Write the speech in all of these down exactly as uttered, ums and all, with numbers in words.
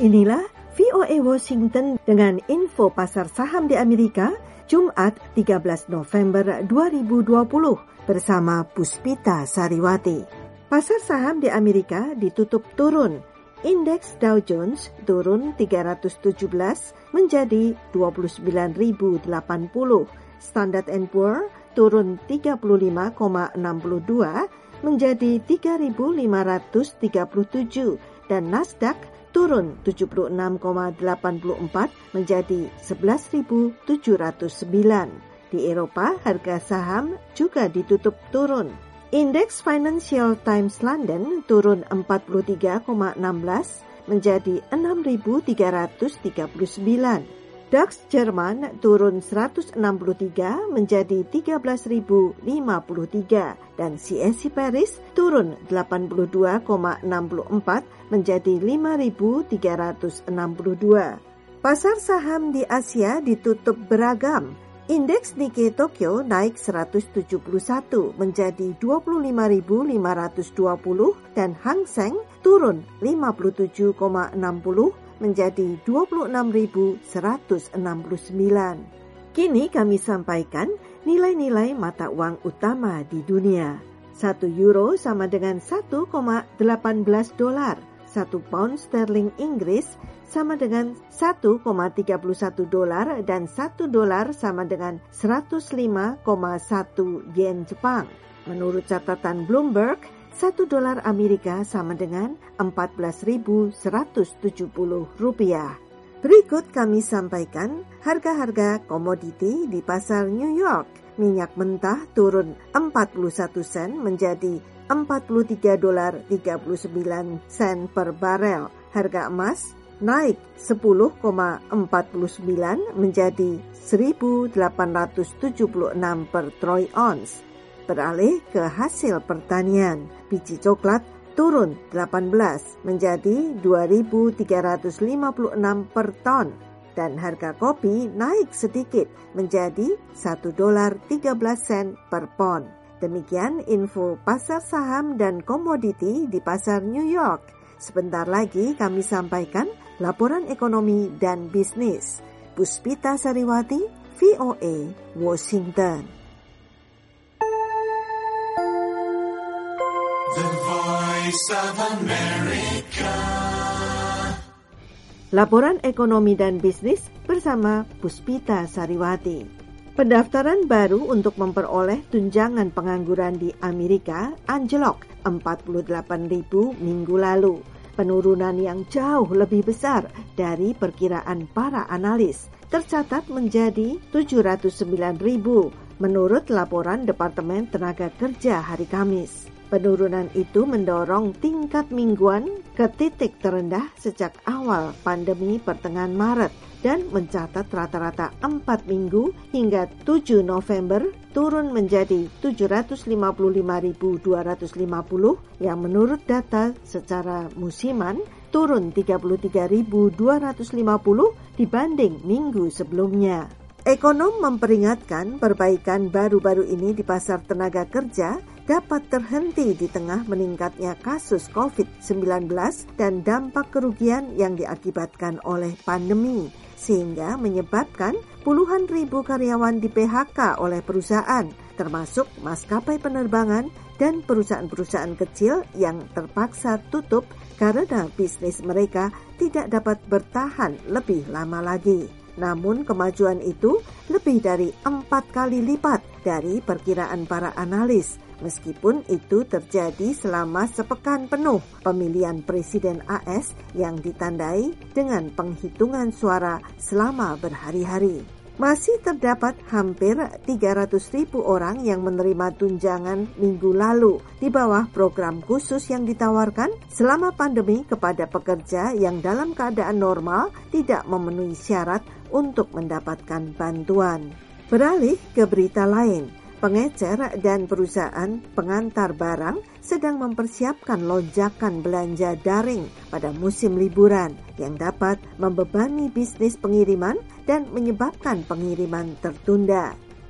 Inilah V O A Washington dengan info pasar saham di Amerika, Jumat tiga belas November dua ribu dua puluh bersama Puspita Sariwati. Pasar saham di Amerika ditutup turun. Indeks Dow Jones turun tiga ratus tujuh belas menjadi dua puluh sembilan ribu delapan puluh. Standard and Poor turun tiga puluh lima koma enam dua menjadi tiga ribu lima ratus tiga puluh tujuh dan Nasdaq turun tujuh puluh enam koma delapan empat menjadi sebelas ribu tujuh ratus sembilan. Di Eropa, harga saham juga ditutup turun. Indeks Financial Times London turun empat puluh tiga koma enam belas menjadi enam ribu tiga ratus tiga puluh sembilan. DAX Jerman turun seratus enam puluh tiga menjadi tiga belas ribu lima puluh tiga dan C A C Paris turun delapan puluh dua koma enam empat menjadi lima ribu tiga ratus enam puluh dua. Pasar saham di Asia ditutup beragam. Indeks Nikkei Tokyo naik seratus tujuh puluh satu menjadi dua puluh lima ribu lima ratus dua puluh dan Hang Seng turun lima puluh tujuh koma enam nol menjadi dua puluh enam ribu seratus enam puluh sembilan. Kini kami sampaikan nilai-nilai mata uang utama di dunia. Satu euro sama dengan satu koma satu delapan dolar. Satu pound sterling Inggris sama dengan satu koma tiga satu dolar dan satu dolar sama dengan seratus lima koma satu yen Jepang. Menurut catatan Bloomberg, satu dolar Amerika sama dengan empat belas ribu seratus tujuh puluh rupiah. Berikut kami sampaikan harga-harga komoditi di pasar New York. Minyak mentah turun empat puluh satu sen menjadi empat puluh tiga dolar tiga puluh sembilan sen per barel. Harga emas naik sepuluh koma empat sembilan menjadi seribu delapan ratus tujuh puluh enam per troy ounce. Beralih ke hasil pertanian, biji coklat turun delapan belas menjadi dua ribu tiga ratus lima puluh enam per ton dan harga kopi naik sedikit menjadi satu dolar tiga belas sen per pon. Demikian info pasar saham dan komoditi di pasar New York. Sebentar lagi kami sampaikan laporan ekonomi dan bisnis. Puspita Sariwati, V O A, Washington. The Voice of America. Laporan ekonomi dan bisnis bersama Puspita Sariwati. Pendaftaran baru untuk memperoleh tunjangan pengangguran di Amerika anjlok empat puluh delapan ribu minggu lalu. Penurunan yang jauh lebih besar dari perkiraan para analis tercatat menjadi tujuh ratus sembilan ribu menurut laporan Departemen Tenaga Kerja hari Kamis. Penurunan itu mendorong tingkat mingguan ke titik terendah sejak awal pandemi pertengahan Maret dan mencatat rata-rata empat minggu hingga tujuh November turun menjadi tujuh ratus lima puluh lima ribu dua ratus lima puluh yang menurut data secara musiman turun tiga puluh tiga ribu dua ratus lima puluh dibanding minggu sebelumnya. Ekonom memperingatkan perbaikan baru-baru ini di pasar tenaga kerja dapat terhenti di tengah meningkatnya kasus covid sembilan belas dan dampak kerugian yang diakibatkan oleh pandemi, sehingga menyebabkan puluhan ribu karyawan di P H K oleh perusahaan, termasuk maskapai penerbangan dan perusahaan-perusahaan kecil yang terpaksa tutup karena bisnis mereka tidak dapat bertahan lebih lama lagi. Namun kemajuan itu lebih dari empat kali lipat dari perkiraan para analis. Meskipun itu terjadi selama sepekan penuh pemilihan Presiden A S yang ditandai dengan penghitungan suara selama berhari-hari. Masih terdapat hampir tiga ratus ribu orang yang menerima tunjangan minggu lalu di bawah program khusus yang ditawarkan selama pandemi kepada pekerja yang dalam keadaan normal tidak memenuhi syarat untuk mendapatkan bantuan. Beralih ke berita lain. Pengecer dan perusahaan pengantar barang sedang mempersiapkan lonjakan belanja daring pada musim liburan yang dapat membebani bisnis pengiriman dan menyebabkan pengiriman tertunda.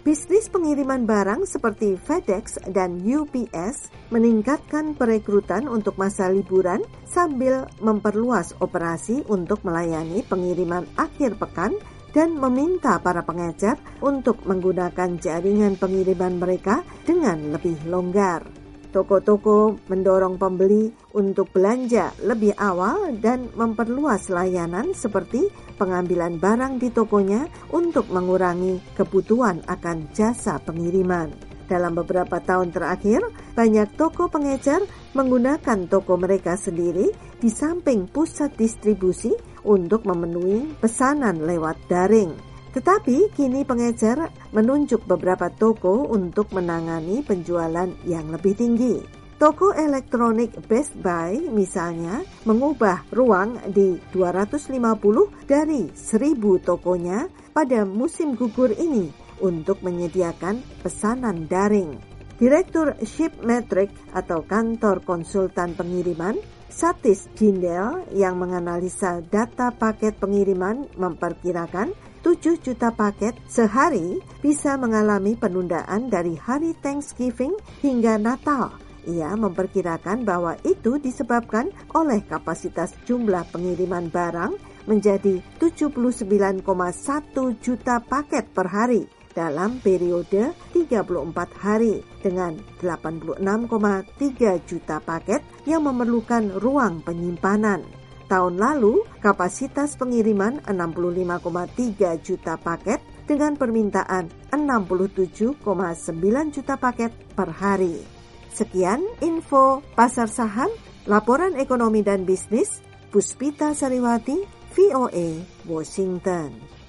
Bisnis pengiriman barang seperti FedEx dan U P S meningkatkan perekrutan untuk masa liburan sambil memperluas operasi untuk melayani pengiriman akhir pekan dan meminta para pengecer untuk menggunakan jaringan pengiriman mereka dengan lebih longgar. Toko-toko mendorong pembeli untuk belanja lebih awal dan memperluas layanan seperti pengambilan barang di tokonya untuk mengurangi kebutuhan akan jasa pengiriman. Dalam beberapa tahun terakhir, banyak toko pengecer menggunakan toko mereka sendiri di samping pusat distribusi untuk memenuhi pesanan lewat daring. Tetapi kini pengecer menunjuk beberapa toko untuk menangani penjualan yang lebih tinggi. Toko elektronik Best Buy misalnya mengubah ruang di dua ratus lima puluh dari seribu tokonya pada musim gugur ini untuk menyediakan pesanan daring. Direktur Shipmetric atau kantor konsultan pengiriman, Satish Jindal, yang menganalisa data paket pengiriman memperkirakan tujuh juta paket sehari bisa mengalami penundaan dari hari Thanksgiving hingga Natal. Ia memperkirakan bahwa itu disebabkan oleh kapasitas jumlah pengiriman barang menjadi tujuh puluh sembilan koma satu juta paket per hari dalam periode tiga puluh empat hari dengan delapan puluh enam koma tiga juta paket yang memerlukan ruang penyimpanan. Tahun lalu, kapasitas pengiriman enam puluh lima koma tiga juta paket dengan permintaan enam puluh tujuh koma sembilan juta paket per hari. Sekian info pasar saham, laporan ekonomi dan bisnis, Puspita Sariwati, V O A, Washington.